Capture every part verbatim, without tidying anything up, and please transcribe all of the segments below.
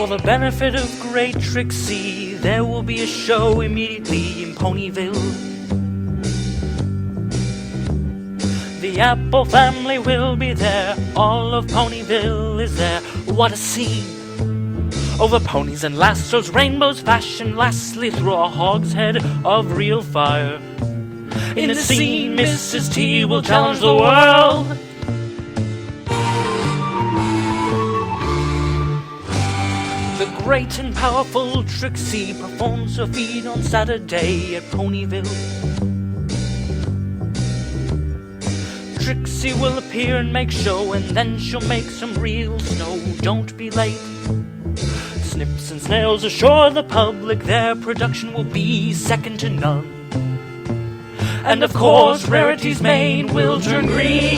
the benefit of great Trixie, there will be a show immediately in Ponyville. The Apple family will be there, all of Ponyville is there. What a scene! Over ponies and lassos, rainbows, fashion, lastly through a hogshead of real fire. In the scene, Missus T will challenge the world. The great and powerful Trixie performs her feat on Saturday at Ponyville. Trixie will appear and make show, and then she'll make some real snow. Don't be late. Snips and snails assure the public their production will be second to none. And of course, Rarity's mane will turn green.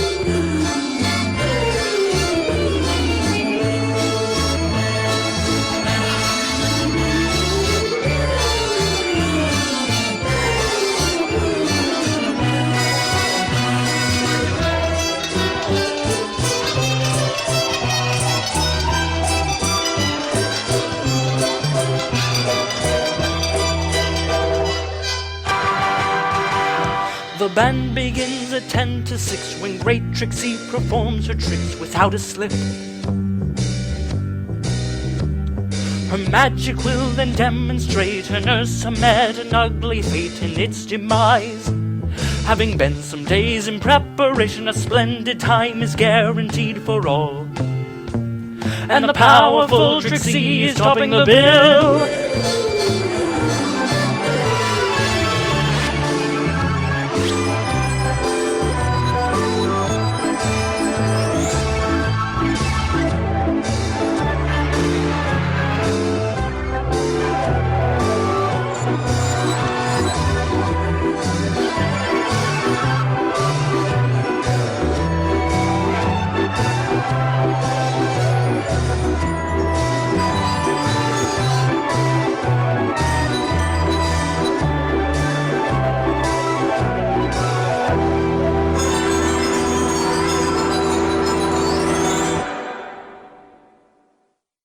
The band begins at ten to six when great Trixie performs her tricks without a slip. Her magic will then demonstrate her nurse met an ugly fate in its demise. Having been some days in preparation, a splendid time is guaranteed for all. And the powerful Trixie is topping the bill.